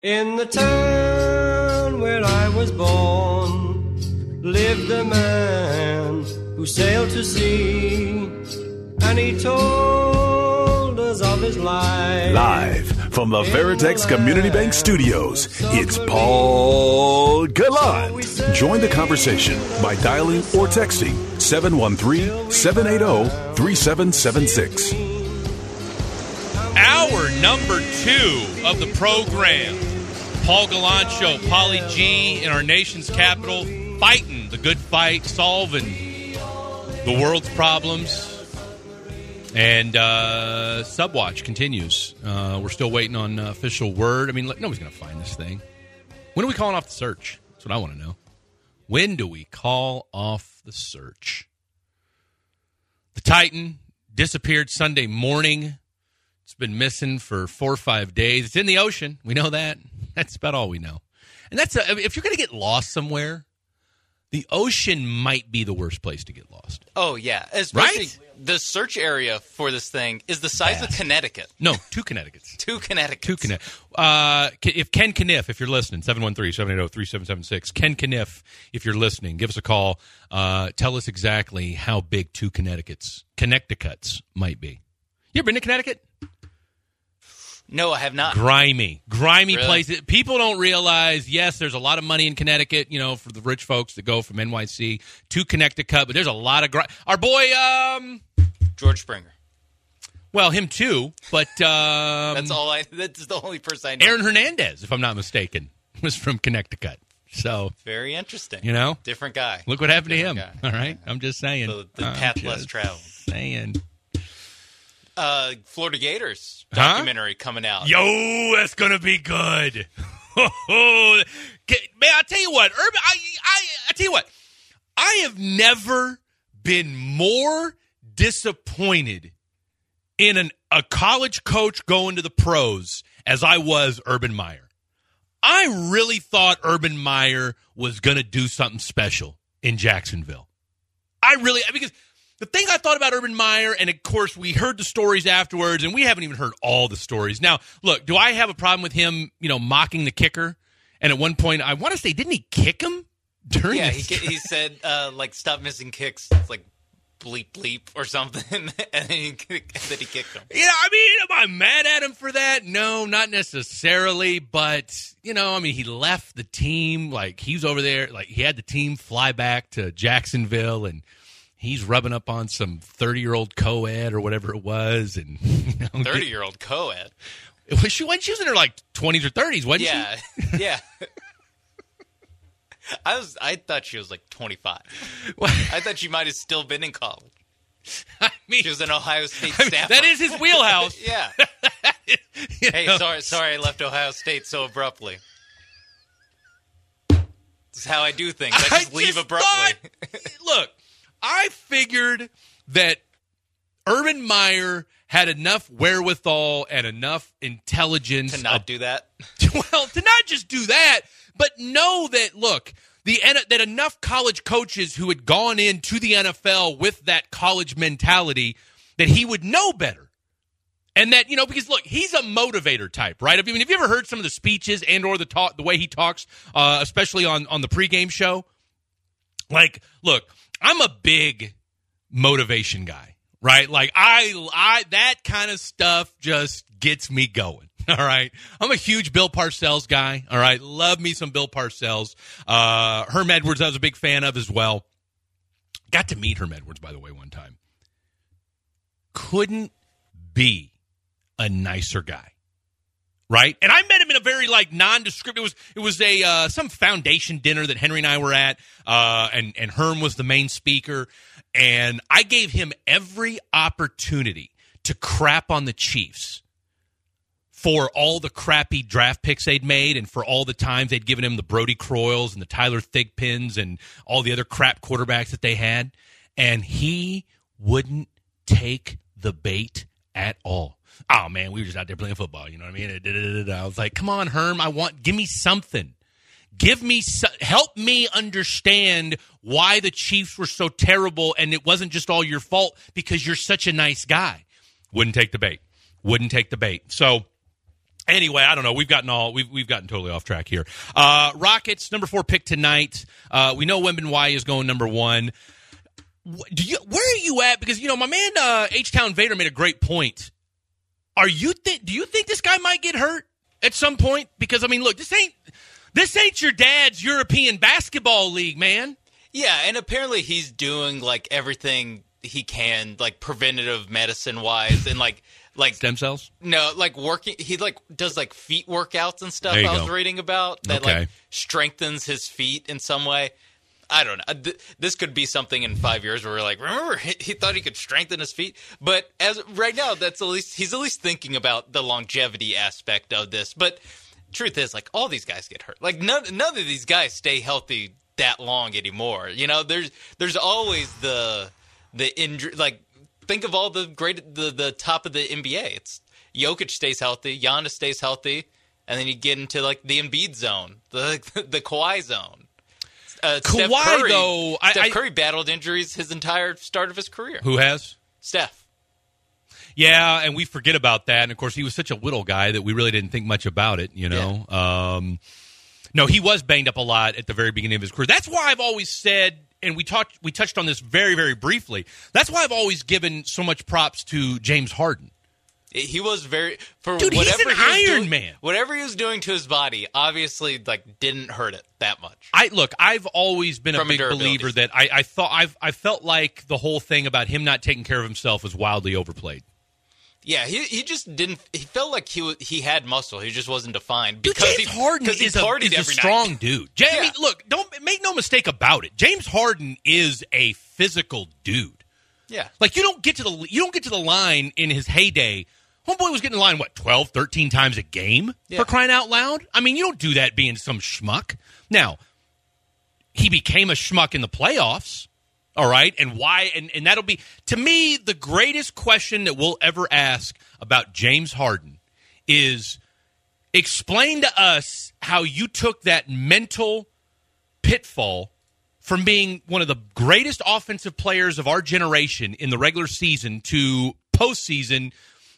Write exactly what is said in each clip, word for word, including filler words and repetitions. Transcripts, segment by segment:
In the town where I was born lived a man who sailed to sea, and he told us of his life. Live from the Veritex Community Bank Studios, it's Paul Gallant. Join the conversation by dialing or texting seven one three, seven eight zero, three seven seven six. Hour number two of the program. Paul Gallant Show, Pauly G in our nation's capital, fighting the good fight, solving the world's problems. And uh, Subwatch continues. Uh, we're still waiting on uh, official word. I mean, look, nobody's going to find this thing. When are we calling off the search? That's what I want to know. When do we call off the search? The Titan disappeared Sunday morning. It's been missing for four or five days. It's in the ocean. We know that. That's about all we know. And that's a, if you're going to get lost somewhere, the ocean might be the worst place to get lost. Oh, yeah. Especially right? The search area for this thing is the size Vast. of Connecticut. No, two Connecticut's. two Connecticut's. Two Connecticut. Uh, if Ken Kniff, if you're listening, seven one three, seven eight zero, three seven seven six. Ken Kniff, if you're listening, give us a call. Uh, tell us exactly how big two Connecticut's, Connecticut's might be. You ever been to Connecticut? No, I have not. Grimy. Grimy Really? places. People don't realize, yes, there's a lot of money in Connecticut, you know, for the rich folks that go from N Y C to Connecticut, but there's a lot of... Gr- Our boy, um... George Springer. Well, him too, but... Um, That's all I... That's the only person I know. Aaron Hernandez, if I'm not mistaken, was from Connecticut. So... Very interesting. You know? Different guy. Look what happened Different to him. guy. All right? I'm just saying. The, the I'm path just less traveled. saying. Uh, Florida Gators Huh? documentary coming out. Yo, that's going to be good. Man, I'll tell you what. Urban, I, I, I tell you what. I have never been more disappointed in an, a college coach going to the pros as I was Urban Meyer. I really thought Urban Meyer was going to do something special in Jacksonville. I really, because the thing I thought about Urban Meyer, and of course we heard the stories afterwards, and we haven't even heard all the stories. Now, look, do I have a problem with him, you know, mocking the kicker? And at one point, I want to say, didn't he kick him during Yeah, this he, game? he said, uh, like, stop missing kicks. It's like bleep, bleep or something. and then he, then he kicked him. Yeah, I mean, am I mad at him for that? No, not necessarily. But, you know, I mean, he left the team. Like, he was over there. Like, he had the team fly back to Jacksonville, and he's rubbing up on some thirty-year-old co-ed or whatever it was. And you know, thirty-year-old co-ed? Was she, when she was in her, like, twenties or thirties, wasn't Yeah, she? yeah. I was. I thought she was like twenty-five. Well, I thought she might have still been in college. I mean, She was an Ohio State I mean, staffer. that is his wheelhouse. Yeah. You Hey, know? sorry, sorry, I left Ohio State so abruptly. This is how I do things. I just I leave just abruptly. thought- look, I figured that Urban Meyer had enough wherewithal and enough intelligence to not do that. well, to not just do that, but know that, look, the N- that enough college coaches who had gone into the N F L with that college mentality, that he would know better. And that, you know, because, look, he's a motivator type, right? I mean, have you ever heard some of the speeches and or the talk, the way he talks, uh, especially on, on the pregame show? Like, look, I'm a big motivation guy, right? Like, I, I that kind of stuff just gets me going. All right. I'm a huge Bill Parcells guy. All right. Love me some Bill Parcells. Uh, Herm Edwards, I was a big fan of as well. Got to meet Herm Edwards, by the way, one time. Couldn't be a nicer guy. Right? And I met him in a very, like, nondescript. It was it was a uh, some foundation dinner that Henry and I were at, uh, and, and Herm was the main speaker. And I gave him every opportunity to crap on the Chiefs for all the crappy draft picks they'd made and for all the times they'd given him the Brody Croyles and the Tyler Thigpens and all the other crap quarterbacks that they had. And he wouldn't take the bait at all. Oh, man, we were just out there playing football, you know what I mean? I was like, come on, Herm, I want, give me something. Give me, so, help me understand why the Chiefs were so terrible and it wasn't just all your fault because you're such a nice guy. Wouldn't take the bait. Wouldn't take the bait. So, Anyway, I don't know. We've gotten all we've we've gotten totally off track here. Uh, Rockets number four pick tonight. Uh, we know Wembanyama is going number one. Do you? Where are you at? Because you know my man uh, H Town Vader made a great point. Are you th- Do you think this guy might get hurt at some point? Because I mean, look, this ain't this ain't your dad's European basketball league, man. Yeah, and apparently he's doing like everything he can, like preventative medicine wise, and like like stem cells. No, like working. He like does like feet workouts and stuff. There you I go. was reading about that Okay. like strengthens his feet in some way. I don't know. Th- This could be something in five years where we're like, remember, he, he thought he could strengthen his feet. But as right now, that's at least he's at least thinking about the longevity aspect of this. But truth is, like all these guys get hurt. Like none none of these guys stay healthy that long anymore. You know, there's there's always the the injury. Like think of all the great the the top of the N B A. It's Jokic stays healthy, Giannis stays healthy, and then you get into like the Embiid zone, the the Kawhi zone. Uh, Kawhi, Steph Curry, though, I- Steph I- Curry battled injuries his entire start of his career. Who has? Steph. Yeah, and we forget about that. And, of course, he was such a little guy that we really didn't think much about it, you know. Yeah. Um, no, he was banged up a lot at the very beginning of his career. That's why I've always said, and we talked, we touched on this very, very briefly, that's why I've always given so much props to James Harden. He was very for Dude, he's whatever an he was Iron doing, Man. Whatever he was doing to his body, obviously, like didn't hurt it that much. I look, I've always been From a a big durability believer that I, I thought I've I felt like the whole thing about him not taking care of himself was wildly overplayed. Yeah, he he just didn't. He felt like he was, he had muscle. He just wasn't defined Dude, because James he, Harden he is a, partied is a every strong night. dude. Ja- I Yeah. mean, look, don't make no mistake about it. James Harden is a physical dude. Yeah, Like you don't get to the you don't get to the line in his heyday. Homeboy was getting the line what twelve, thirteen times a game Yeah. for crying out loud. I mean, you don't do that being some schmuck. Now, he became a schmuck in the playoffs. All right, and why? And, and that'll be, to me, the greatest question that we'll ever ask about James Harden is explain to us how you took that mental pitfall from being one of the greatest offensive players of our generation in the regular season to postseason.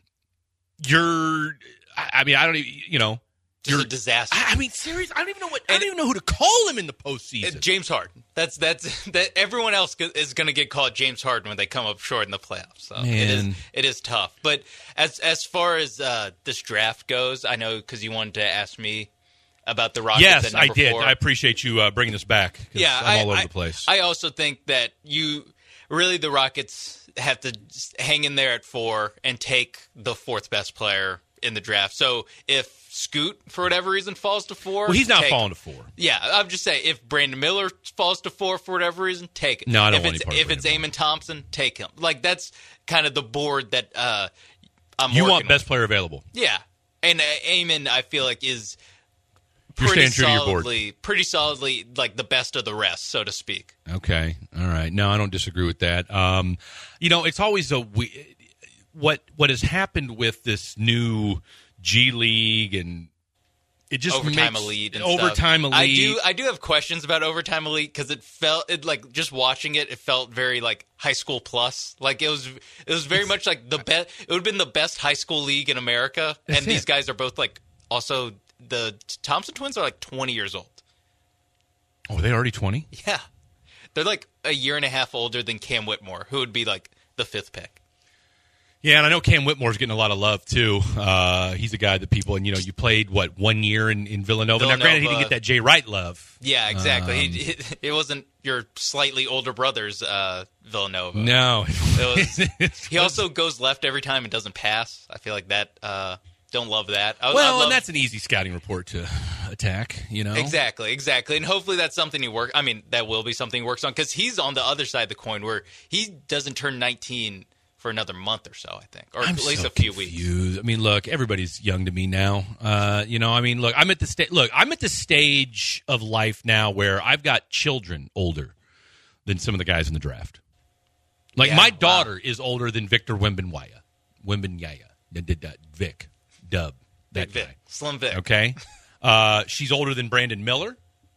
You're, I mean, I don't even, you know. just You're a disaster. I I mean, seriously, I don't even know what I don't even know who to call him in the postseason. Uh, James Harden. That's that's that. Everyone else go- is going to get called James Harden when they come up short in the playoffs. So it is Man. it is tough. But as as far as uh, this draft goes, I know because you wanted to ask me about the Rockets. Yes, at I number did. four. I appreciate you uh, bringing this back. 'Cause Yeah, I'm I, all over I- the place. I also think that you really the Rockets have to s- hang in there at four and take the fourth best player in the draft. So if Scoot, for whatever reason, falls to four, well, he's not take- falling to four. Yeah, I'm just saying, if Brandon Miller falls to four for whatever reason, take it. No, I don't if want it's, any part of If it's Brandon Eamon Thompson, take him. Like, that's kind of the board that uh, I'm You working want best with. player available. Yeah. And uh, Eamon, I feel like, is You're pretty staying true to your board. solidly, pretty solidly, like, the best of the rest, so to speak. Okay. All right. No, I don't disagree with that. Um, you know, it's always a we- what what has happened with this new G League and it just Overtime makes, Elite and overtime stuff. elite. I do I do have questions about Overtime Elite because it felt it like just watching it, it felt very like high school plus. Like it was it was very much like the best. It would have been the best high school league in America, That's and these it. guys are both like also the Thompson twins are like twenty years old. Oh, are they already twenty? Yeah, they're like a year and a half older than Cam Whitmore, who would be like the fifth pick. Yeah, and I know Cam Whitmore's getting a lot of love too. Uh, he's a guy that people and you know you played what one year in, in Villanova. Now, granted, he didn't Villanova. get that Jay Wright love. Yeah, exactly. Um, he, it, it wasn't your slightly older brother's uh, Villanova. No, It was, he also goes left every time and doesn't pass. I feel like that. Uh, don't love that. I, I well, love, and that's an easy scouting report to attack. You know, exactly, exactly. And hopefully that's something he work. I mean, that will be something he works on because he's on the other side of the coin where he doesn't turn nineteen for another month or so. I think, or I'm at least so a few weeks. confused. I mean, look, everybody's young to me now. Uh, you know, I mean, look, I'm at the sta- look, I'm at the stage of life now where I've got children older than some of the guys in the draft. Like Yeah, my wow. daughter is older than Victor Wembanyama. Wembanyama. D- d- d- Vic. Dub. That Big guy. Vic, Slim Vic. Okay. Uh, she's older than Brandon Miller.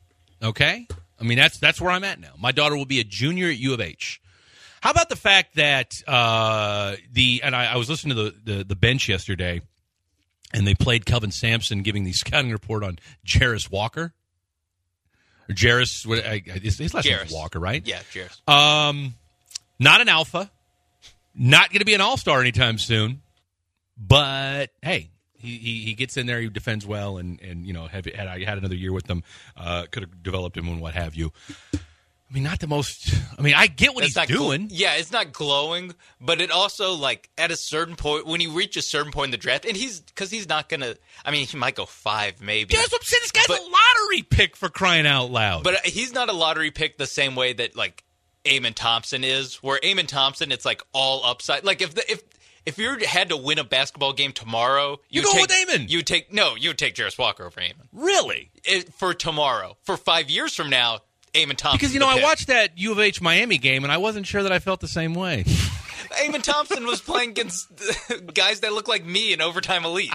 Okay. I mean, that's that's where I'm at now. My daughter will be a junior at U of H. How about the fact that uh, the and I, I was listening to the, the the bench yesterday, and they played Kelvin Sampson giving the scouting report on Jarris Walker. Or Jarris, what, I, his, his last name is Walker, right? Yeah, Jarris. Um, not an alpha. Not going to be an all-star anytime soon. But, hey, he, he, he gets in there, he defends well, and, and you know, have, had I had another year with them, uh, could have developed him and what have you. I mean, not the most – I mean, I get what That's he's doing. Gl- yeah, it's not glowing, but it also, like, at a certain point, when you reach a certain point in the draft, and he's – because he's not going to – I mean, he might go five maybe. That's what I'm saying. This guy's but, a lottery pick for crying out loud. But he's not a lottery pick the same way that, like, Amon Thompson is, where Amon Thompson, it's, like, all upside. Like, if the, if if you had to win a basketball game tomorrow – You go with Amon. You would take – no, you would take Jarris Walker over Amon. Really? It, for tomorrow. For five years from now – Amon Thompson. Because, you know, I watched that U of H Miami game, and I wasn't sure that I felt the same way. Amon Thompson was playing against guys that look like me in Overtime Elite.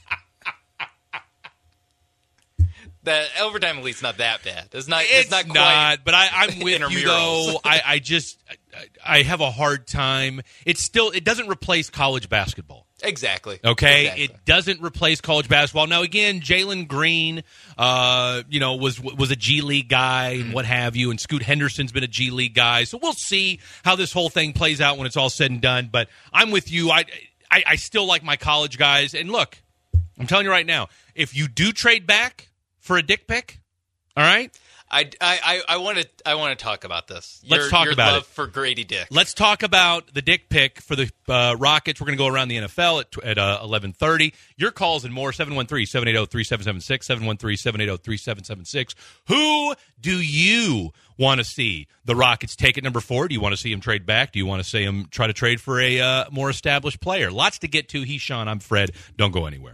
The Overtime Elite's not that bad. It's not. It's, It's not, quite not, but I, I'm with you, intramurals. though. I, I just I, I have a hard time. It's still – it doesn't replace college basketball. Exactly. Okay, Exactly. It doesn't replace college basketball. Now, again, Jalen Green, uh, you know, was was a G League guy and what have you, and Scoot Henderson's been a G League guy. So we'll see how this whole thing plays out when it's all said and done. But I'm with you. I I, I still like my college guys. And look, I'm telling you right now, if you do trade back for a dick pic, all right. I, I, I want to I want to talk about this. Let's your, talk your about love it. for Grady Dick. Let's talk about the dick pic for the uh, Rockets. We're going to go around the N F L at, at uh, eleven thirty. Your calls and more, seven one three, seven eight zero, three seven seven six, seven one three, seven eight zero, three seven seven six. Who do you want to see the Rockets take at number four? Do you want to see him trade back? Do you want to see him try to trade for a uh, more established player? Lots to get to. He's Sean. I'm Fred. Don't go anywhere.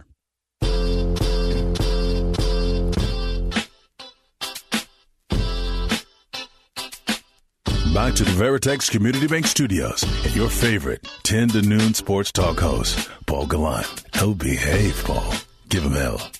Back to the Veritex Community Bank Studios and your favorite ten to noon sports talk host, Paul Gallant. Oh, behave, Paul. Give him hell.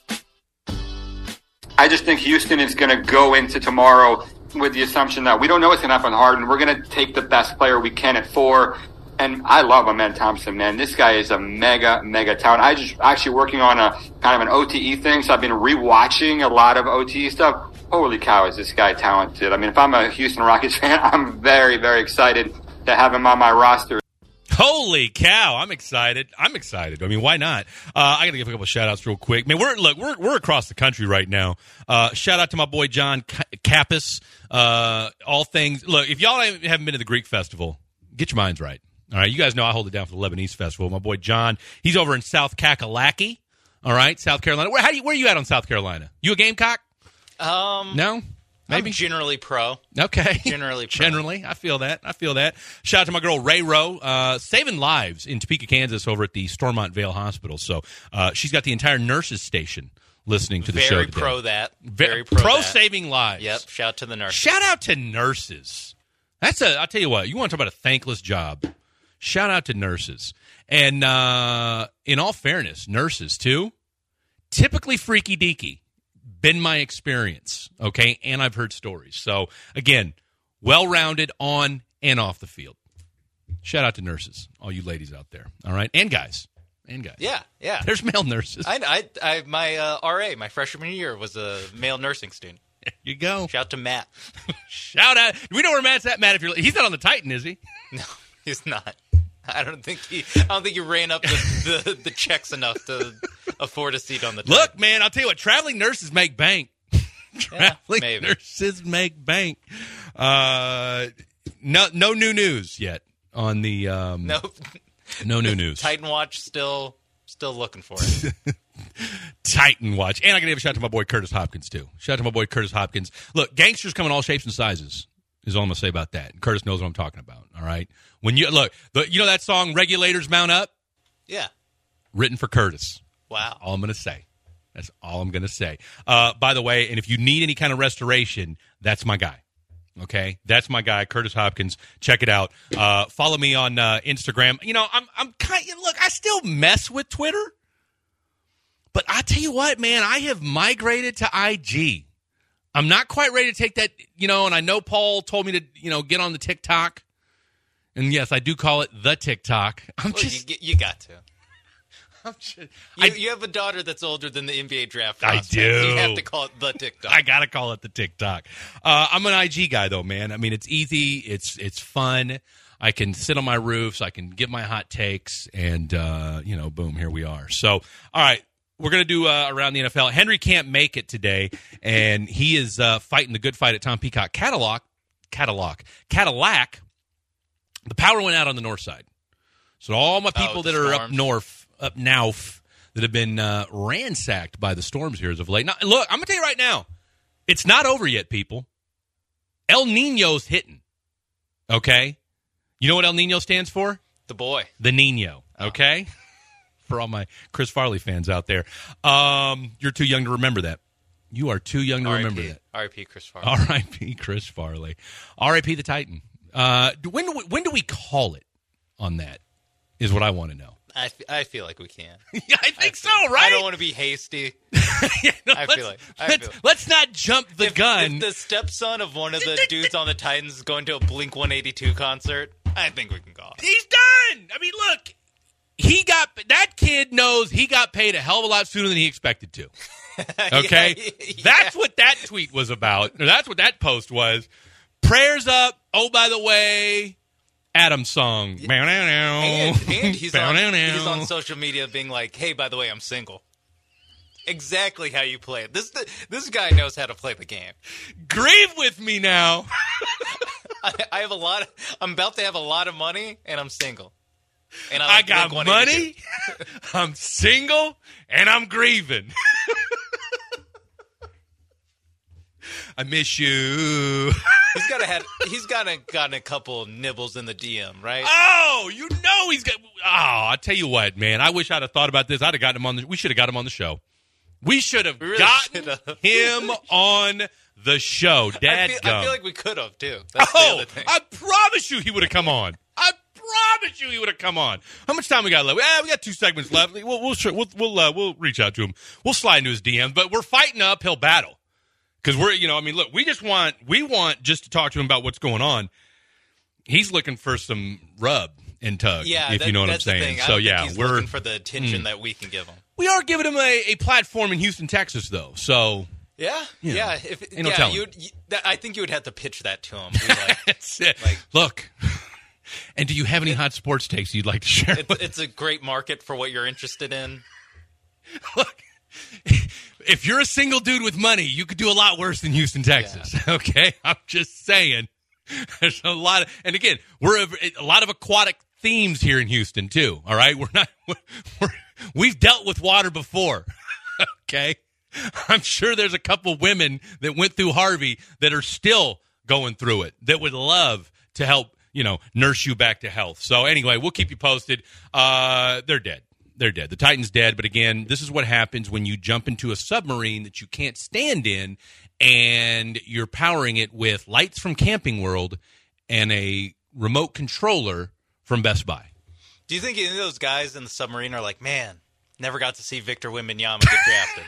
I just think Houston is going to go into tomorrow with the assumption that we don't know what's going to happen with Harden. We're going to take the best player we can at four. And I love Amen Thompson, man. This guy is a mega, mega talent. I just actually working on a kind of an O T E thing, so I've been rewatching a lot of O T E stuff. Holy cow, is this guy talented. I mean, if I'm a Houston Rockets fan, I'm very, very excited to have him on my roster. Holy cow! I'm excited. I'm excited. I mean, why not? Uh, I got to give a couple of shout outs real quick. Man, we're look, we're we're across the country right now. Uh, shout out to my boy John Kappas. Uh, all things. Look, if y'all haven't been to the Greek Festival, get your minds right. All right, you guys know I hold it down for the Lebanese Festival. My boy John, he's over in South Kakalaki. All right, South Carolina. Where how do you, where are you at on South Carolina? You a Gamecock? Um, No. Maybe I'm generally pro. Okay. Generally pro. Generally. I feel that. I feel that. Shout out to my girl, Ray Rowe, uh, saving lives in Topeka, Kansas over at the Stormont Vale Hospital. So uh, she's got the entire nurses station listening to the Very show today. pro that. Very Very pro, pro that. saving lives. Yep. Shout out to the nurse. Shout out to nurses. That's a, I'll tell you what, you want to talk about a thankless job. Shout out to nurses. And uh, in all fairness, nurses, too, typically freaky deaky. Been my experience, okay? And I've heard stories. So, again, well-rounded on and off the field. Shout out to nurses, all you ladies out there, all right? And guys. And guys. Yeah, yeah. There's male nurses. I, I, I my uh, R A, my freshman year, was a male nursing student. There you go. Shout out to Matt. Shout out. Do we know where Matt's at? Matt, if you're he's not on the Titan, is he? No, he's not. I don't think he. I don't think he ran up the, the, the checks enough to afford a seat on the. Look, train. man, I'll tell you what. Traveling nurses make bank. Traveling maybe. nurses make bank. Uh, no, no new news yet on the. Um, no, no new news. Titan Watch still still looking for it. Titan Watch, and I gotta give a shout out to my boy Curtis Hopkins too. Shout out to my boy Curtis Hopkins. Look, gangsters come in all shapes and sizes. Is all I'm gonna say about that. And Curtis knows what I'm talking about. All right. When you look, the, you know that song "Regulators Mount Up," Yeah. written for Curtis. Wow. All I'm gonna say. That's all I'm gonna say. Uh, by the way, and if you need any kind of restoration, that's my guy. Okay, that's my guy, Curtis Hopkins. Check it out. Uh, follow me on uh, Instagram. You know, I'm I'm kind. Look, I still mess with Twitter, but I tell you what, man, I have migrated to I G. I'm not quite ready to take that, you know, and I know Paul told me to, you know, get on the TikTok. And yes, I do call it the TikTok. I'm Well, just you, you got to. I'm just, You, I, you have a daughter that's older than the N B A draft I prospect. do. You have to call it the TikTok. I gotta call it the TikTok. Uh, I'm an I G guy though, man. I mean, it's easy. It's it's fun. I can sit on my roofs. I can give my hot takes, and uh, you know, boom, here we are. So, all right. We're going to do uh, around the N F L. Henry can't make it today, and he is uh, fighting the good fight at Tom Peacock. Cadillac, Cadillac, Cadillac, the power went out on the north side. So all my people oh, that are storms. up north, up north, that have been uh, ransacked by the storms here as of late. Now, look, I'm going to tell you right now, it's not over yet, people. El Nino's hitting, okay? You know what El Nino stands for? The boy. The Nino, okay? Oh. For all my Chris Farley fans out there. Um, you're too young to remember that. You are too young to remember that. R I P Chris Farley. R I P Chris Farley. R I P the Titan. Uh, when, do we, when do we call it on that is what I want to know. I, f- I feel like we can. Yeah, I think I so, feel, right? I don't want to be hasty. yeah, no, I let's, feel like- I let's, feel like- let's not jump the if, gun. If the stepson of one of the dudes on the Titans is going to a Blink one eighty-two concert, I think we can call it. He's done. I mean, look. He got that kid knows he got paid a hell of a lot sooner than he expected to. Okay, Yeah, yeah. that's what that tweet was about. Or that's what that post was. Prayers up. Oh, by the way, Adam's song. And, and he's, on, he's on Bow-now-now. social media being like, hey, by the way, I'm single. Exactly how you play it. This this guy knows how to play the game. Grieve with me now. I, I have a lot. Of, I'm about to have a lot of money, and I'm single. And I, I like got Blink money. I'm single, and I'm grieving. I miss you. He's got to had. He's got to gotten a couple nibbles in the D M, right? Oh, you know he's got. Oh, I tell you what, man. I wish I'd have thought about this. I'd have gotten him on the. We should have got him on the show. We should have We really gotten should've. him on the show. Dad, I feel, I feel like we could have too. That's oh, the other thing. I promise you, he would have come on. I promise you, he would have come on. How much time we got left? Ah, we got two segments left. We'll we'll we'll we'll, uh, we'll reach out to him. We'll slide into his D Ms, but we're fighting an uphill battle. Because we're, you know, I mean, look, we just want, we want just to talk to him about what's going on. He's looking for some rub and tug, yeah, if that, you know what I'm that's the saying. thing. I So, don't think yeah, he's we're looking for the attention that we can give him. we are giving him a, a platform in Houston, Texas, though. So, Yeah, You know, yeah. If, ain't no yeah, telling. you would, you, that, I think you would have to pitch that to him. Be like, that's it. Like- Look, and do you have any hot sports takes you'd like to share? it's, it's a great market for what you're interested in. Look, if you're a single dude with money, you could do a lot worse than Houston, Texas. Okay, I'm just saying. There's a lot of, and again, we're a, a lot of aquatic themes here in Houston too. All right, we're not. We're, we're, we've dealt with water before. Okay, I'm sure there's a couple women that went through Harvey that are still going through it that would love to help, you know, nurse you back to health. So anyway, we'll keep you posted. Uh, they're dead. They're dead. The Titan's dead. But again, this is what happens when you jump into a submarine that you can't stand in and you're powering it with lights from Camping World and a remote controller from Best Buy. Do you think any of those guys in the submarine are like, man, never got to see Victor Wembanyama get drafted?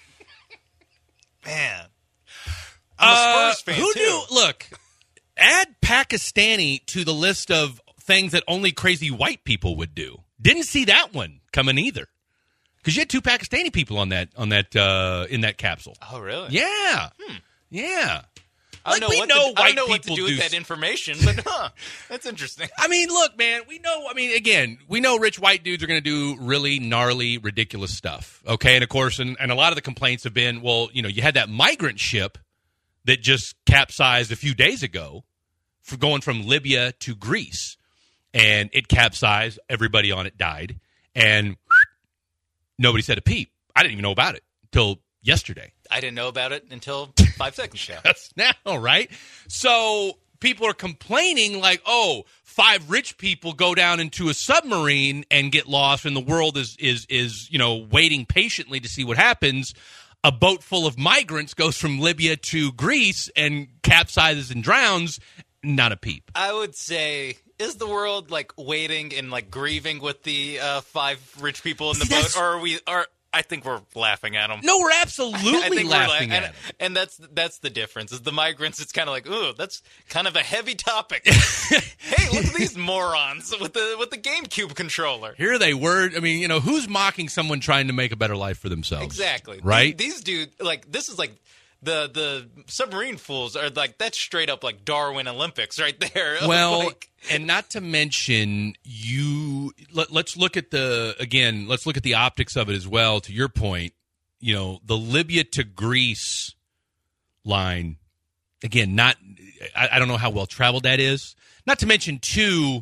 Man. I'm a Spurs fan, Uh, who too. knew? Look, add Pakistani to the list of things that only crazy white people would do. Didn't see that one coming either, because you had two Pakistani people on that on that uh, in that capsule. Oh, really? Yeah, yeah. I Like, don't know, we what, know to, I white don't know what to people do with do that s- information, but huh, that's interesting. I mean, look, man, we know, I mean, again, we know rich white dudes are going to do really gnarly, ridiculous stuff, okay? And, of course, and, and a lot of the complaints have been, well, you know, you had that migrant ship that just capsized a few days ago for going from Libya to Greece, and it capsized, everybody on it died, and nobody said a peep. I didn't even know about it until yesterday. I didn't know about it until five seconds ago. That's now, right? So people are complaining like, oh, five rich people go down into a submarine and get lost, and the world is is is you know waiting patiently to see what happens. A boat full of migrants goes from Libya to Greece and capsizes and drowns. Not a peep. I would say, is the world like waiting and like grieving with the uh, five rich people in the See, boat, that's- or are we are I think we're laughing at them. No, we're absolutely I think laughing we're la- at and, them. and that's that's the difference. Is the migrants? It's kind of like, ooh, that's kind of a heavy topic. Hey, look at these morons with the with the GameCube controller. Here they were. I mean, you know, who's mocking someone trying to make a better life for themselves? Exactly. Right? These, these dudes, like, this is like the the submarine fools are like, that's straight up like Darwin Olympics right there. Well, like, and not to mention, you let, let's look at the again. Let's look at the optics of it as well. To your point, you know, the Libya to Greece line. Again, not. I, I don't know how well traveled that is. Not to mention, too,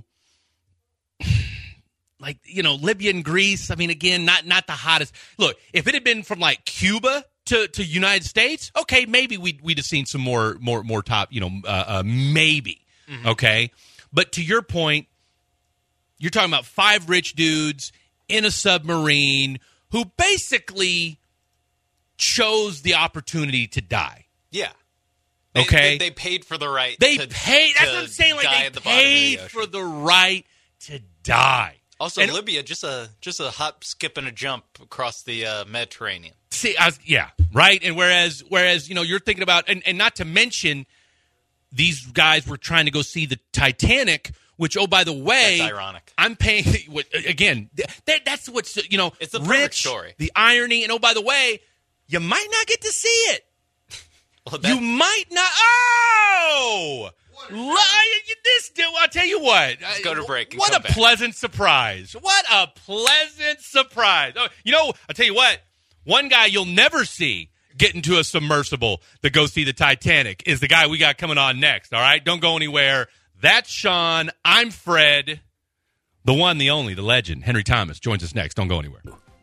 like, you know, Libya and Greece. I mean, again, not not the hottest. Look, if it had been from like Cuba to, to United States, okay, maybe we'd we'd have seen some more more more top. You know, uh, uh, maybe. Mm-hmm. Okay. But to your point, you're talking about five rich dudes in a submarine who basically chose the opportunity to die. Yeah. They, okay. They, they paid for the right They to, paid. That's to what I'm saying. Like, die they at the bottom of the paid ocean. for the right to die. Also, And- Libya, just a just a hop, skip, and a jump across the uh, Mediterranean. See, I was, yeah, right. And whereas, whereas, you know, you're thinking about, and, and not to mention, these guys were trying to go see the Titanic, which, oh, by the way, That's ironic. I'm paying, again, that, that's what's, you know, It's the perfect rich, story. the irony, and oh, by the way, you might not get to see it. Well, that, You might not, oh! Lie, this, I'll tell you what. Let's go to break and What come a back. pleasant surprise. What a pleasant surprise. Oh, you know, I'll tell you what. One guy you'll never see get into a submersible to go see the Titanic is the guy we got coming on next, all right? Don't go anywhere. That's Sean. I'm Fred. The one, the only, the legend, Henry Thomas, joins us next. Don't go anywhere.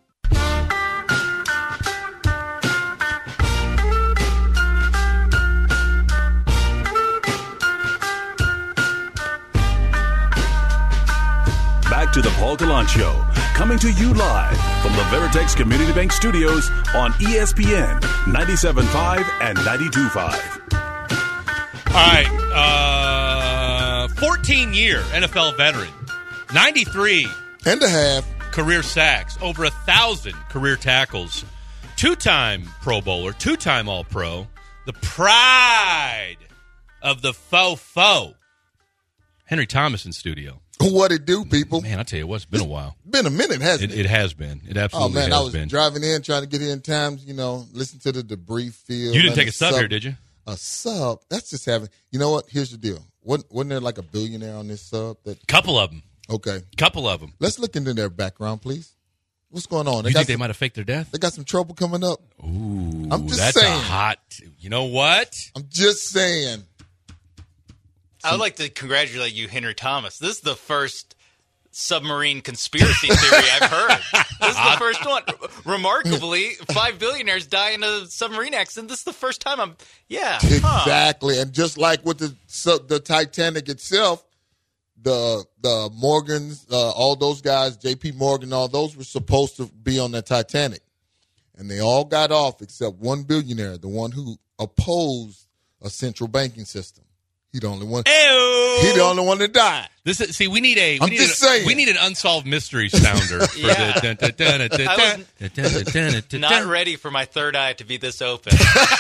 Back to the Paul Gallant Show, coming to you live from the Veritex Community Bank Studios on E S P N ninety-seven point five and ninety-two point five. All right, uh, fourteen-year N F L veteran, ninety-three And a half. career sacks, over a thousand career tackles, two-time Pro Bowler, two-time All-Pro, the pride of the faux-faux, Henry Thomas in studio. What it do, people? Man, I tell you what, it's been a while. Been a minute, hasn't It, it? it has been. It Oh absolutely man, has I was been. driving in, trying to get here in time. You know, listen to the debris field. You didn't and take the a sub here, did you? A sub? That's just having. You know what? Here's the deal. Wasn't, wasn't there like a billionaire on this sub? That Couple of them. okay. Couple of them. Let's look into their background, please. What's going on? They You got think they some, might have faked their death? they got some trouble coming up. Ooh, I'm just that's saying. a hot. You know what? I'm just saying. I would like to congratulate you, Henry Thomas. This is the first submarine conspiracy theory I've heard. This is the first one. Remarkably, five billionaires die in a submarine accident. This is the first time I'm, yeah. huh. Exactly, and just like with the so the Titanic itself, the the Morgans, uh, all those guys, J P Morgan, all those were supposed to be on the Titanic, and they all got off except one billionaire, the one who opposed a central banking system. He the only one. Ew. He the only one that died. This is, see, we need a. We I'm need just a, saying. We need an unsolved mystery sounder. For Yeah. the, dun, dun, dun, dun, dun, I dun, dun, dun, dun, dun, Not dun. ready for my third eye to be this open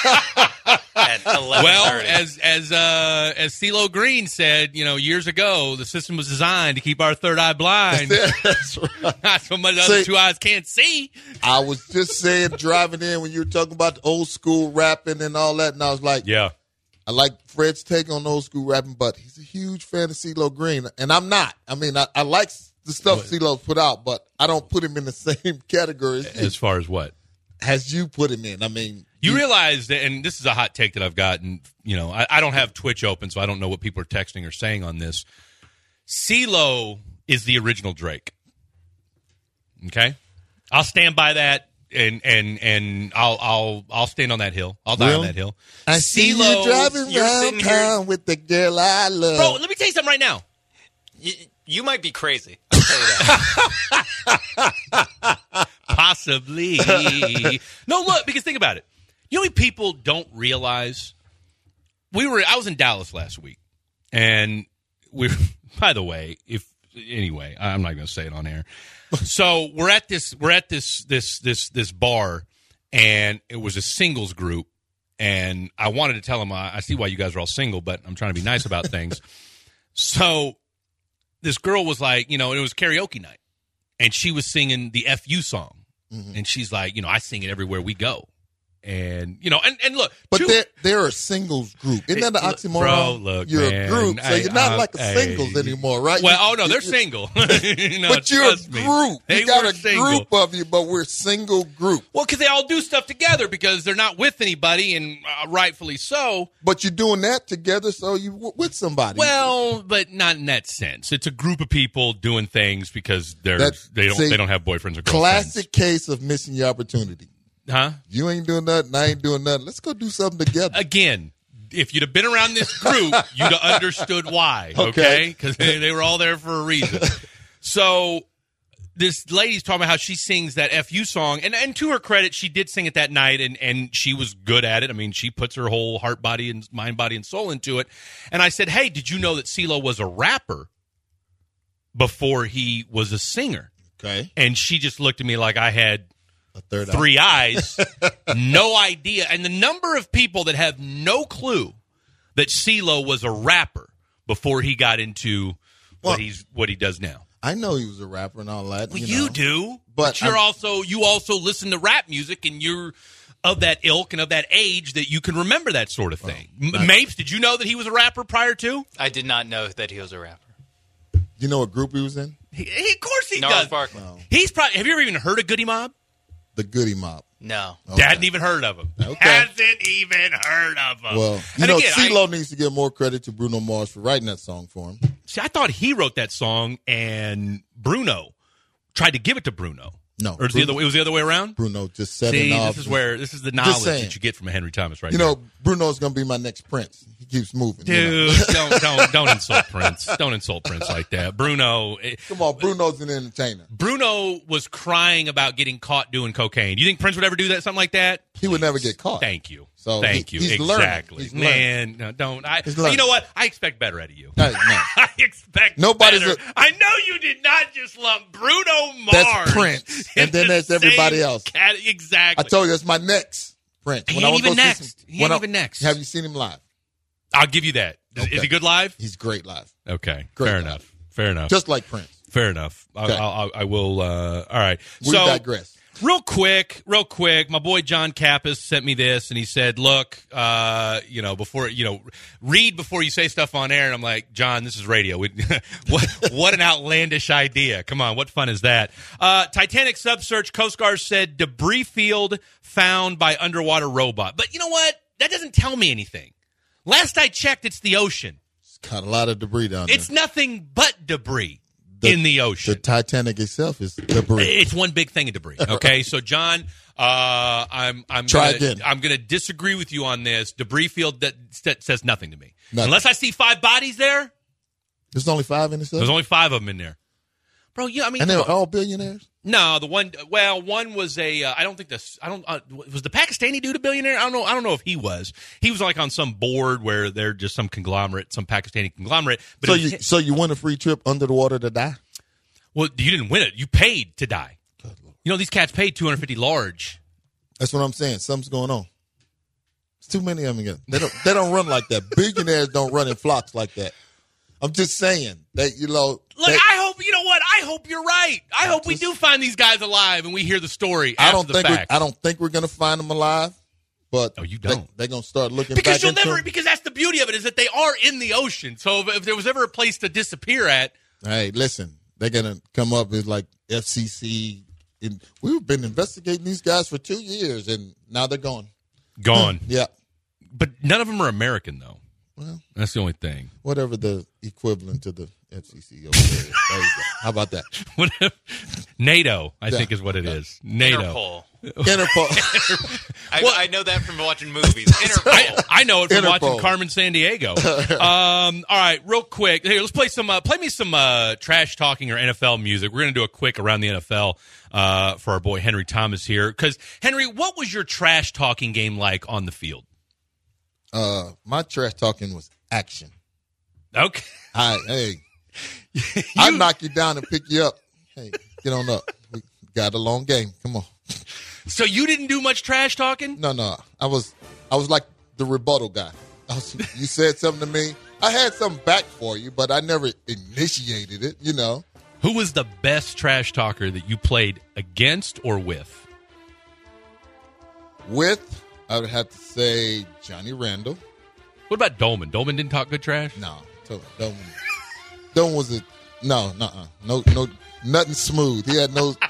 at eleven Well, thirty. as as uh, as CeeLo Green said, you know, years ago, the system was designed to keep our third eye blind, That's right. not so much the other See- two eyes can't see. I was just saying, driving in when you were talking about the old school rapping and all that, and I was like, Yeah, I like Fred's take on old school rapping, but he's a huge fan of CeeLo Green, and I'm not. I mean, I, I like the stuff CeeLo's put out, but I don't put him in the same category as, as far as what as you put him in. I mean, you realize that, and this is a hot take that I've gotten. You know, I, I don't have Twitch open, so I don't know what people are texting or saying on this. CeeLo is the original Drake. Okay, I'll stand by that. And and and I'll I'll I'll stand on that hill. I'll die on Really? that hill. I see you CeeLo, driving you're around sitting here- town with the girl I love. bro. Let me tell you something right now. you, you might be crazy. I'll tell you that. Possibly. No, look, because think about it. You know how many people don't realize we were I was in Dallas last week, and we by the way, if anyway, I'm not going to say it on air. So we're at this we're at this this this this bar, and it was a singles group, and I wanted to tell them I, I see why you guys are all single, but I'm trying to be nice about things. So this girl was like, you know, it was karaoke night, and she was singing the F U song, mm-hmm. and she's like, you know, I sing it everywhere we go. And, you know, and, and look. But two, they're, they're a singles group. Isn't that an oxymoron? Bro, look, you're man, a group, so I, you're not I, like a singles I, anymore, right? Well, you, oh, no, they're you, single. no, but you're a me. group. They you got a single. group of you, but we're a single group. Well, because they all do stuff together because they're not with anybody, and uh, rightfully so. But you're doing that together, so you w- with somebody. Well, but not in that sense. It's a group of people doing things because they're That's, they don't see, they don't have boyfriends or girlfriends. Classic case of missing your opportunity. Huh? You ain't doing nothing. I ain't doing nothing. Let's go do something together. Again, if you'd have been around this group, you'd have understood why, okay? Because Okay. they, they were all there for a reason. So this lady's talking about how she sings that F U song, and, and to her credit, she did sing it that night, and, and she was good at it. I mean, she puts her whole heart, body, and mind, body, and soul into it. And I said, hey, did you know that CeeLo was a rapper before he was a singer? Okay. And she just looked at me like I had A third three eyes, no idea. And the number of people that have no clue that CeeLo was a rapper before he got into Well, what he's what he does now. I know he was a rapper and all that. Well, you, you know. do, But but, you're I'm- also you also listen to rap music, and you're of that ilk and of that age that you can remember that sort of thing. Well, M- Mapes, did you know that he was a rapper prior to? I did not know that he was a rapper. You know what group he was in? He, he- of course he Gnarls does. Barkley. No. He's probably. Have you ever even heard of Goody Mob? The Goody Mob. No. Okay. Hadn't even heard of him. Okay. Hasn't even heard of him. Well, you And know, again, I- CeeLo needs to give more credit to Bruno Mars for writing that song for him. See, I thought he wrote that song, and Bruno tried to give it to Bruno. No, or is the other, it was the other way around. Bruno just set See, it off. this is where this is the knowledge saying. that you get from Henry Thomas, right? You here. know, Bruno's going to be my next Prince. He keeps moving. you know. dude, don't don't don't insult Prince. Don't insult Prince like that. Bruno, eh, Come on, Bruno's an entertainer. Bruno was crying about getting caught doing cocaine. Do you think Prince would ever do that? Something like that? He would never get caught. Thank you. So Thank he- you. he's learning. exactly, He's man. No, don't. I. He's learning. You know what? I expect better out of you. No, no. I expect Nobody's better. a- I know you did not just lump Bruno Mars. That's Prince. And in then the there's everybody same else. cat- exactly. I told you that's my next Prince. He When I ain't wanna even go see next. some- He when ain't I- even next. Have you seen him live? I'll give you that. Is, Okay. is he good live? He's great live. Okay. Great Fair live. enough. Fair enough. Just like Prince. Fair enough. I'll, Okay. I'll, I'll, I will. Uh, all right. We so, digress. real quick, real quick, my boy John Kappas sent me this, and he said, "Look, uh, you know, before you know, read before you say stuff on air." And I'm like, "John, this is radio. We, what, what an outlandish idea! Come on, what fun is that?" Uh, Titanic sub-search. Coast Guard said debris field found by underwater robot. But you know what? That doesn't tell me anything. Last I checked, it's the ocean. It's got a lot of debris down It's there. nothing but debris The- in the ocean. The Titanic itself is debris. It's one big thing of debris. Okay, so John, uh, I'm I'm Try gonna, again. I'm going to disagree with you on this. Debris field that, that says nothing to me. Nothing. Unless I see five bodies there. There's only five in this. There's only five of them in there, bro. Yeah, I mean, And they're come on. all billionaires? no, the one. Well, one was a. Uh, I don't think this. I don't. Uh, was the Pakistani dude a billionaire? I don't know. I don't know if he was. He was like on some board where they're just some conglomerate, some Pakistani conglomerate. But So it was- you so you win a free trip under the water to die? well, you didn't win it. You paid to die. You know, these cats paid two hundred fifty large. That's what I'm saying. Something's going on. It's too many of them again. They don't they don't run like that. Billionaires don't run in flocks like that. I'm just saying that, you know. Look, that- I hope you know what. I hope you're right. I hope we just- do find these guys alive and we hear the story. I After don't the think we, fact. I don't think we're gonna find them alive. But Oh, you they- don't. They're gonna start looking because back you'll into never. them. Because that's the beauty of it is that they are in the ocean. So if, if there was ever a place to disappear at, Hey, listen, they're gonna come up as like F C C. And we've been investigating these guys for two years, and now they're gone. gone. Yeah. But none of them are American though. Well, That's the only thing. whatever the equivalent to the F C C over there is. There you go. How about that? Whatever. NATO, I Yeah. think, is what it is. NATO. Interpol. Interpol. I, Well- I know that from watching movies. Interpol. I, I know it from Interpol. watching Carmen San Diego. um, all right, real quick. Here, let's play some. Uh, play me some uh, trash talking or N F L music. We're going to do a quick around the N F L uh, for our boy Henry Thomas here. Because Henry, what was your trash talking game like on the field? uh, my trash talking was action. Okay. I hey, I'd knock you down and pick you up. Hey, get on up. We got a long game. Come on. So you didn't do much trash talking? No, no. I was I was like the rebuttal guy. I was, you said something to me. I had something back for you, but I never initiated it, you know. Who was the best trash talker that you played against or with? With, I would have to say Johnny Randall. What about Dolman? Dolman didn't talk good trash? No. So Dolman, Dolman was a, no, no, no, no, nothing smooth. He had no,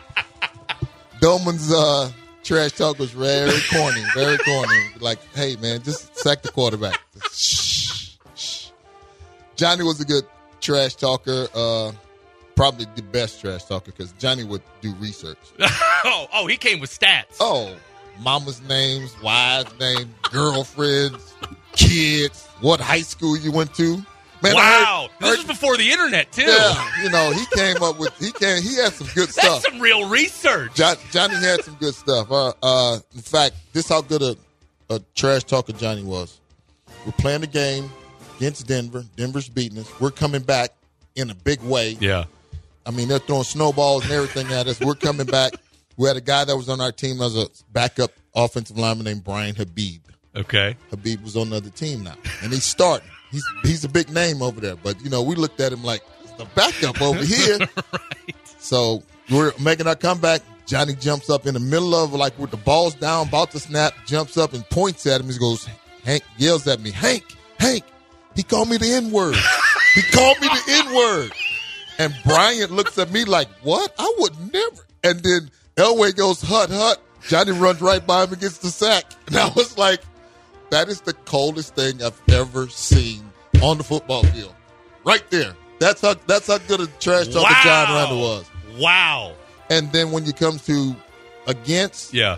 Dolman's uh, trash talk was very corny, very corny. Like, hey, man, just sack the quarterback. Shh, shh. Johnny was a good trash talker, uh, probably the best trash talker because Johnny would do research. oh, oh, he came with stats. Oh, mama's names, wives' names, girlfriends, kids, what high school you went to. Man, wow, I heard, this was before the internet too. Yeah, you know, he came up with he came. He had some good That's stuff. some real research. John, Johnny had some good stuff. Uh, uh, in fact, this how good a, a trash talker Johnny was. We're playing the game against Denver. Denver's beating us. We're coming back in a big way. Yeah. I mean, they're throwing snowballs and everything at us. We're coming back. We had a guy that was on our team as a backup offensive lineman named Brian Habib. Okay. Habib was on the other team now, and he's starting. He's he's a big name over there, but you know we looked at him like it's the backup over here. Right. So we're making our comeback. Johnny jumps up in the middle of like with the ball's down, about to snap, jumps up and points at him. He goes, Hank yells at me, Hank, Hank. He called me the N word. He called me the N word. And Bryant looks at me like, what? I would never. And then Elway goes, hut, hut. Johnny runs right by him and gets the sack. And I was like, that is the coldest thing I've ever seen on the football field. Right there. That's how that's how good a trash talker wow. John Randall was. Wow. And then when you come to against yeah.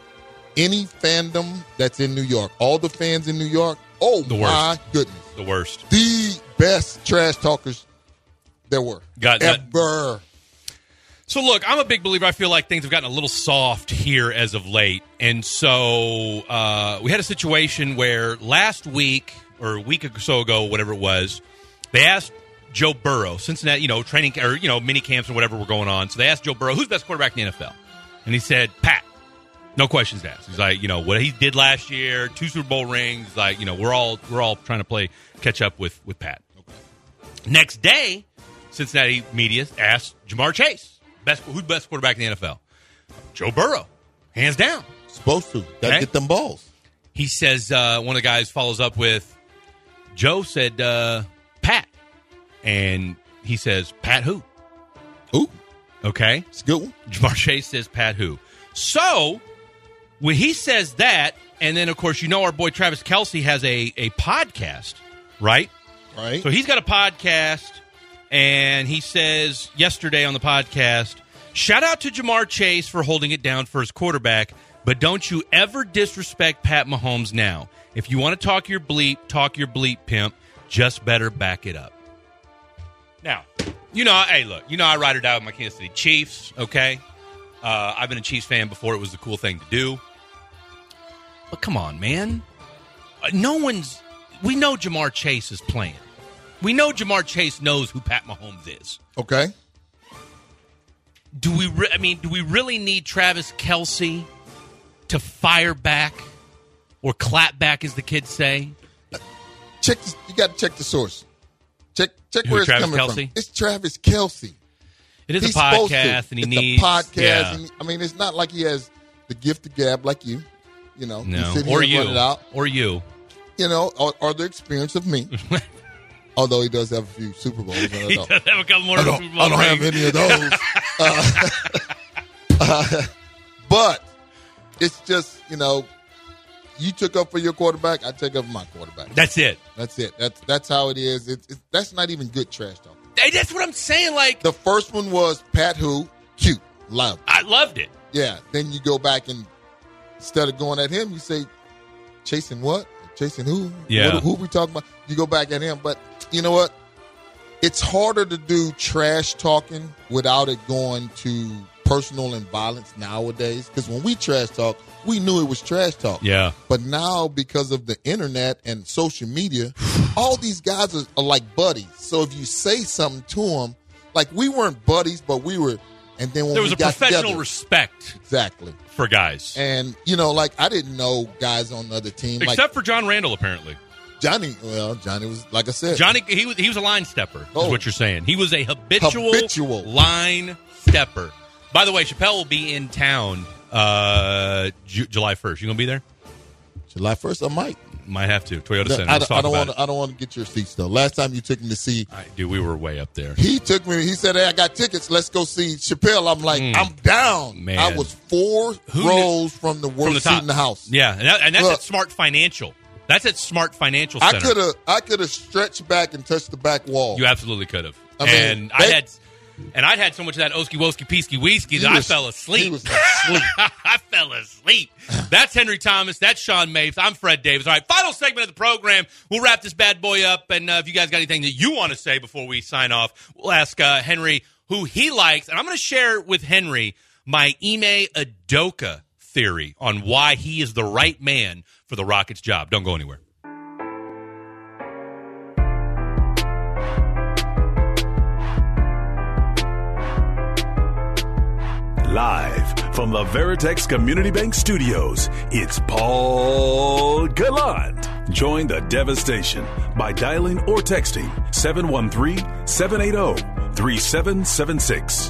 any fandom that's in New York, all the fans in New York, oh the my worst. goodness. The worst. The best trash talkers there were. Got that. Ever. So, look, I'm a big believer. I feel like things have gotten a little soft here as of late. And so uh, we had a situation where last week or a week or so ago, whatever it was, they asked Joe Burrow, Cincinnati, you know, training or, you know, mini camps or whatever were going on. So they asked Joe Burrow, who's the best quarterback in the N F L? And he said, Pat. No questions asked. He's like, you know, what he did last year, two Super Bowl rings. Like, you know, we're all we're all trying to play catch up with, with Pat. Okay. Next day, Cincinnati media asked Jamar Chase. Best, who's the best quarterback in the N F L? Joe Burrow, hands down. Supposed to. Got to Okay. get them balls. He says, uh, one of the guys follows up with, Joe said, uh, Pat. And he says, Pat who? Ooh, Okay. it's a good one. Jamar Chase says, Pat who? So, when he says that, and then, of course, you know our boy Travis Kelce has a, a podcast, right? Right. So he's got a podcast. And he says yesterday on the podcast, shout out to Jamar Chase for holding it down for his quarterback, but don't you ever disrespect Pat Mahomes now. If you want to talk your bleep, talk your bleep, pimp. Just better back it up. Now, you know, hey, look, you know I ride or die with my Kansas City Chiefs, okay? Uh, I've been a Chiefs fan before it was the cool thing to do. But come on, man. Uh, no one's – we know Jamar Chase is playing. We know Jamar Chase knows who Pat Mahomes is. Okay. Do we? Re- I mean, do we really need Travis Kelce to fire back or clap back, as the kids say? Check. The, you got to check the source. Check. Check Who, where it's Travis coming Kelce? from. It's Travis Kelce. It is He's a supposed to. podcast, and he it's needs a podcast. Yeah. And, I mean, it's not like he has the gift of gab like you. You know, No, sit or here and you, run it out. or you. You know, or, or the experience of me. Although he does have a few Super Bowls. And I He don't, does have a couple more. I don't, Super Bowl I don't have rings. any of those. uh, uh, but it's just, you know, you took up for your quarterback, I take up for my quarterback. That's it. That's it. That's that's how it is. It's, it's, that's not even good trash talk. Hey, that's what I'm saying. Like, The first one was Pat who, cute, loud. I loved it. Yeah. Then you go back and instead of going at him, you say, chasing what? Chasing who? Yeah. What, who we talking about? You go back at him. But you know what? It's harder to do trash talking without it going to personal and violence nowadays. Because when we trash talk, we knew it was trash talk. Yeah. But now, because of the internet and social media, all these guys are, are like buddies. So if you say something to them, like we weren't buddies, but we were. And then when there was we a got professional together, respect exactly for guys. And you know, like I didn't know guys on the other team, except like for John Randall, apparently. Johnny. Well, Johnny was like I said, Johnny. He was he was a line stepper. Oh. Is what you're saying. He was a habitual, Habitual. line stepper. By the way, Chappelle will be in town uh, Ju- July first. You gonna be there? July first, I might. Might have to. Toyota No, Center. I, Let's don't- I talk don't about want. it. I don't want to get your seats though. Last time you took me to see, I, dude, we were way up there. he took me. He said, "Hey, I got tickets. Let's go see Chappelle." I'm like, Mm. I'm down. Man. I was four Who rows from the worst From the seat top in the house. Yeah, and, that, and that's Look. at Smart Financial. That's at Smart Financial I Center. could have. I could have stretched back and touched the back wall. You absolutely could have. I mean, and I they- had, and I'd had so much of that Oski Woski Peasky Whiskey that He I was- fell asleep. he was asleep. I fell asleep. That's Henry Thomas. That's Sean Mapes. I'm Fred Davis. All right, final segment of the program. We'll wrap this bad boy up. And uh, if you guys got anything that you want to say before we sign off, we'll ask uh, Henry who he likes. And I'm going to share with Henry my Ime Udoka theory on why he is the right man for the Rockets job. Don't go anywhere. Live from the Veritex Community Bank Studios, it's Paul Gallant. Join the devastation by dialing or texting seven one three, seven eight zero, three seven seven six.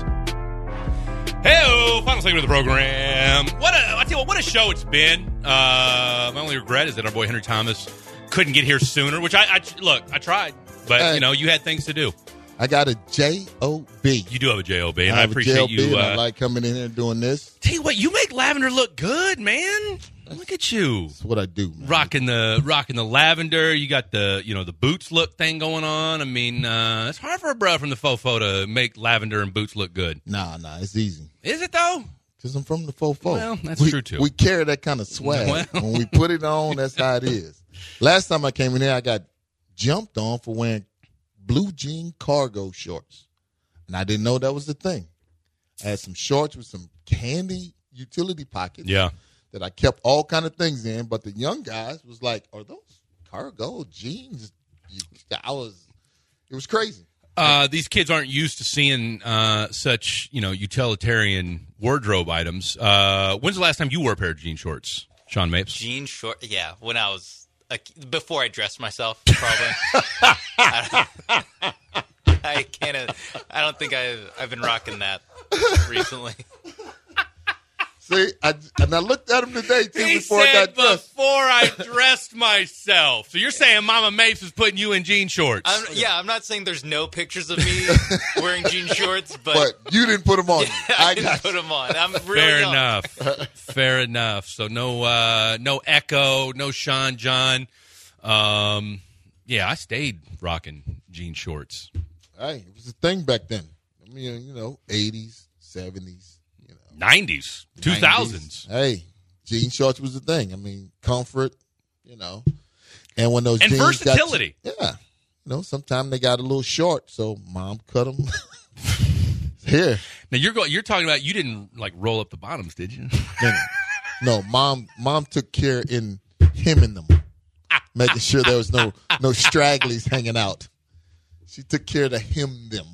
Hey, final segment of the program. What a, I tell you what, what a show it's been. Uh, my only regret is that our boy Henry Thomas couldn't get here sooner, which I, I look, I tried, but Hey. you know, you had things to do. I got a J O B. You do have a J O B, and I I, have appreciate a J O B, you. and Uh, I like coming in here and doing this. tell you what, you make lavender look good, man. Look at you. That's what I do, man. Rocking the rocking the lavender, you got the you know the boots look thing going on. I mean, uh, it's hard for a bro from the fofo to make lavender and boots look good. Nah, nah, it's easy. Is it though? Because I'm from the fofo. Well, that's we, true, too. We carry that kind of swag. Well. When we put it on, that's how it is. Last time I came in here, I got jumped on for wearing blue jean cargo shorts. And I didn't know that was the thing. I had some shorts with some candy utility pockets. Yeah. That I kept all kind of things in. But the young guys was like, are those cargo jeans? I was, it was crazy. Uh, these kids aren't used to seeing uh, such, you know, utilitarian wardrobe items. Uh, when's the last time you wore a pair of jean shorts, Sean Mapes? Jean short, yeah. When I was a, before I dressed myself, probably. I, I can't. I don't think I I've been rocking that recently. See, I, and I looked at him today, too, He before I said got dressed. before I dressed myself. So you're saying Mama Mapes is putting you in jean shorts? I'm, yeah, I'm not saying there's no pictures of me wearing jean shorts, but, But you didn't put them on. I, I didn't got put you. them on. I'm really Fair young. enough. Fair enough. So no, uh, no Echo, no Sean John. Um, yeah, I stayed rocking jean shorts. Hey, it was a thing back then. I mean, you know, eighties, seventies, you know. nineties, two thousands. nineties. Hey, jean shorts was the thing. I mean, comfort, you know. And when those And jeans versatility. Got, yeah. You know, sometimes they got a little short, so mom cut them. Here. Now you're go- you're talking about you didn't like roll up the bottoms, did you? No, no. No, mom mom took care in hemming them. Making sure there was no no stragglies hanging out. She took care to hem them.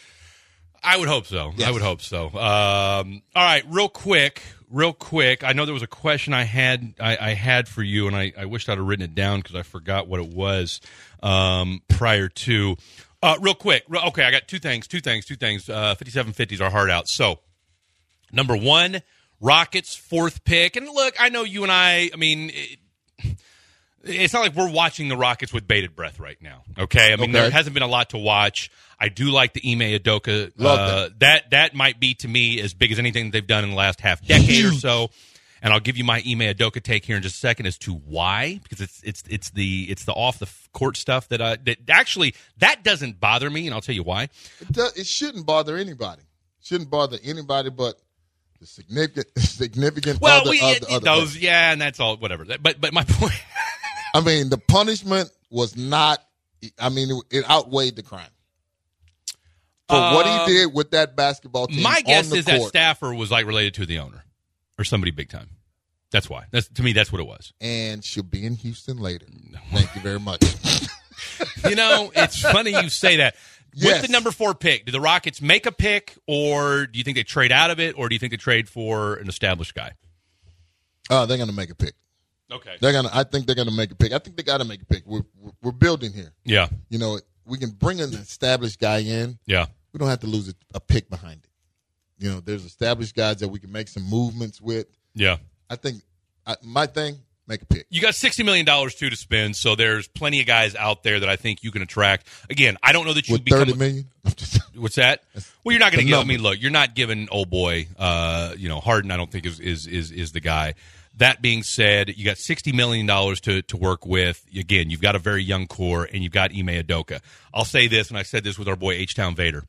I would hope so. Yes. I would hope so. Um, all right, real quick, real quick. I know there was a question I had I, I had for you, and I, I wished I'd have written it down because I forgot what it was um, prior to. Uh, real quick, re- okay, I got two things, two things, two things. Uh, fifty-seven fifties are hard out. So, number one, Rockets fourth pick, and look, I know you and I. I mean. It, It's not like we're watching the Rockets with bated breath right now, okay? I mean, Okay. there hasn't been a lot to watch. I do like the Ime Udoka. Love uh, that. that might be, to me, as big as anything they've done in the last half decade or so. And I'll give you my Ime Udoka take here in just a second as to why, because it's it's it's the it's the off the court stuff that I that actually that doesn't bother me, and I'll tell you why. It, does, it shouldn't bother anybody. It shouldn't bother anybody but the significant significant Well, other, we other, it, other those person. yeah, and that's all whatever. But but my point. I mean, the punishment was not. I mean, it, it outweighed the crime. for uh, what he did with that basketball team. My guess on the is court. that Stafford was like related to the owner or somebody big time. That's why. That's to me. That's what it was. And she'll be in Houston later. Thank you very much. You know, it's funny you say that. Yes. With the number four pick, do the Rockets make a pick, or do you think they trade out of it, or do you think they trade for an established guy? Uh, they're going to make a pick. Okay. They're gonna. I think they're going to make a pick. I think they got to make a pick. We're, we're we're building here. Yeah. You know, we can bring an established guy in. Yeah. We don't have to lose a, a pick behind it. You know, there's established guys that we can make some movements with. Yeah. I think I, my thing, make a pick. You got sixty million dollars too to spend, so there's plenty of guys out there that I think you can attract. Again, I don't know that you With become thirty million. I'm just, what's that? Well, you're not going to the give. I number. mean, look, you're not giving old boy. Uh, you know, Harden. I don't think is is is is the guy. That being said, you got sixty million dollars to to work with. Again, you've got a very young core, and you've got Ime Udoka. I'll say this, and I said this with our boy H-Town Vader.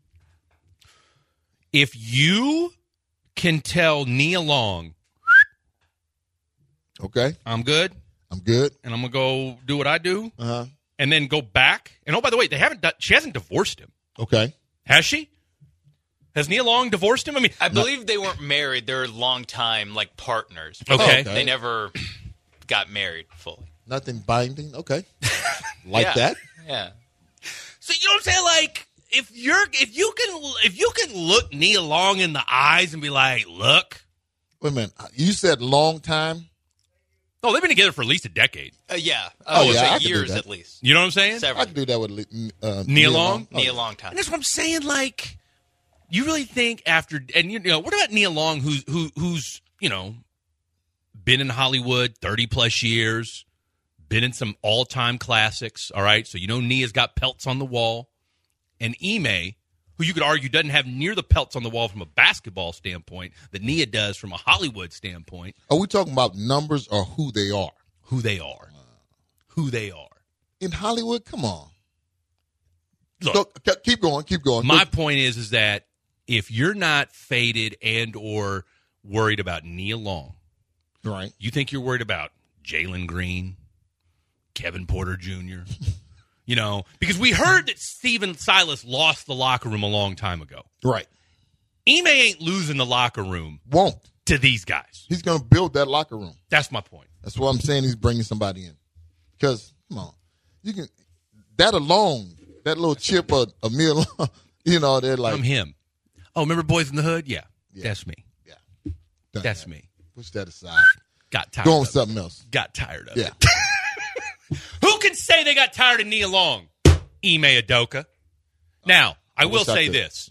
If you can tell Nia Long, okay, I'm good, I'm good. and I'm gonna go do what I do, Uh huh. and then go back. And oh, by the way, they haven't. Done, she hasn't divorced him, Okay. has she? Has Nia Long divorced him? I mean, I believe they weren't married. They were long time like partners. Okay. Okay. They never got married fully. Nothing binding. Okay. Like Yeah. that. Yeah. so you know what I'm saying? Like, if you're, if you can, if you can look Nia Long in the eyes and be like, look, Wait a minute. You said long time. oh, they've been together for at least a decade. Uh, yeah. Oh, I would yeah, I say could do years that. at least. You know what I'm saying? I Several. can do that with uh, Nia Long? Oh, Nia yeah. long time. And that's what I'm saying. Like, you really think after, and you know, what about Nia Long, who's who, who's you know, been in Hollywood thirty plus years, been in some all time classics. All right, so you know Nia's got pelts on the wall, and Ime, who you could argue doesn't have near the pelts on the wall from a basketball standpoint that Nia does from a Hollywood standpoint. Are we talking about numbers or who they are? Who they are, who they are. In Hollywood, come on. Look, Go- keep going. Keep going. my point is, is that if you're not faded and or worried about Nia Long, Right. you think you're worried about Jalen Green, Kevin Porter Junior You know, because we heard that Steven Silas lost the locker room a long time ago. Right. Ime ain't losing the locker room Won't. to these guys. He's going to build that locker room. That's my point. That's what I'm saying. He's bringing somebody in. Because, come on. You can, that alone, that little chip of a meal, you know, they're like, I'm him. Oh, remember Boys in the Hood? Yeah, Yeah. that's me. yeah. done That's that. me. Push that aside. Got tired Go on of with it. something else. Got tired of Yeah. it. Who can say they got tired of Nia Long? Ime Udoka. Now, I, will wish I say could. this.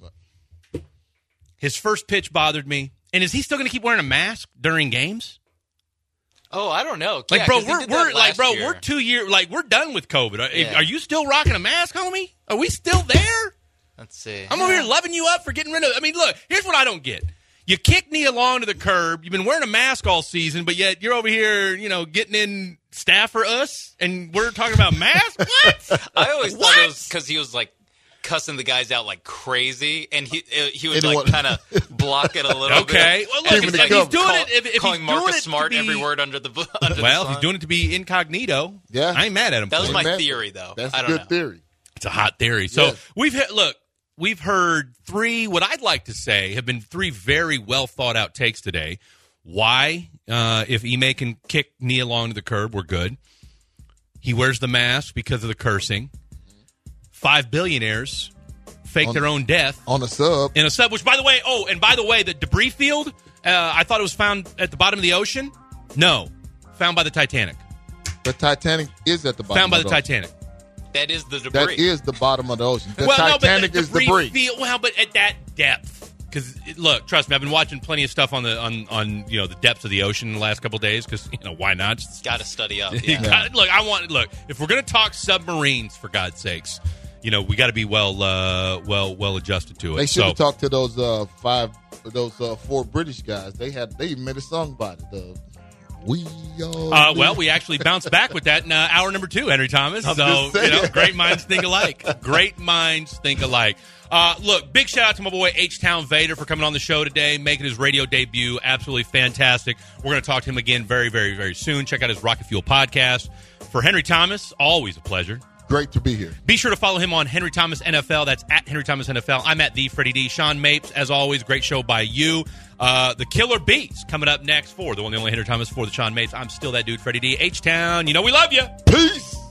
His first pitch bothered me. And is he still going to keep wearing a mask during games? Oh, I don't know. Like, Yeah, bro, 'cause he we're did we're that like, last bro, year. we're two years, like, we're done with COVID. Are, Yeah. are you still rocking a mask, homie? Are we still there? Let's see. I'm over here loving you up for getting rid of. I mean, look, here's what I don't get. You kick Nia Long to the curb. You've been wearing a mask all season, but yet you're over here, you know, getting in staff for us, and we're talking about masks. What? I always thought What? it was because he was like cussing the guys out like crazy, and he uh, he would Anyone- like kind of block it a little bit. Okay. Well, look, Keeping if, it if he's covered. doing Call- it, if, if calling he's doing Marcus it Smart to be, every word under the under well, the if he's sun. doing it to be incognito, Yeah. I ain't mad at him. That was for my it. Man, theory, though. That's I a don't good know. theory. It's a hot theory. So Yes. we've had, look, we've heard three. What I'd like to say have been three very well thought out takes today. Why, uh, if Ime can kick Nia Long to the curb, we're good. He wears the mask because of the cursing. Five billionaires fake On- their own death On a sub. in a sub. Which, by the way, oh, and by the way, the debris field. Uh, I thought it was found at the bottom of the ocean. No, found by the Titanic. The Titanic is at the bottom. Found by of the ocean. Titanic. That is the That debris. is the bottom of the ocean. The well, Titanic no, but the is debris, debris. Field, well, but at that depth, because look, trust me, I've been watching plenty of stuff on the on on you know the depths of the ocean in the last couple of days. Because you know why not? Just- Got to study up. you Yeah. gotta- look, I want look. If we're gonna talk submarines, for God's sakes, you know we got to be well uh, well well adjusted to it. They should so have talked to those uh, five, those uh, four British guys. They had, they even made a song about it. The we all. Uh, well, we actually bounced back with that in uh, hour number two, Henry Thomas. I'm so, just you saying. know, great minds think alike. Great minds think alike. Uh, look, big shout out to my boy H-Town Vader for coming on the show today, making his radio debut. Absolutely fantastic. We're going to talk to him again very, very, very soon. Check out his Rocket Fuel podcast. For Henry Thomas, always a pleasure. great to be here. Be sure to follow him on Henry Thomas N F L. That's at Henry Thomas N F L. I'm at the Freddie D. Sean Mapes, as always, great show by you. Uh, the Killer Beats coming up next for the one, the only Henry Thomas for the Sean Mapes. I'm still that dude, Freddie D. H-Town, you know we love you. Peace.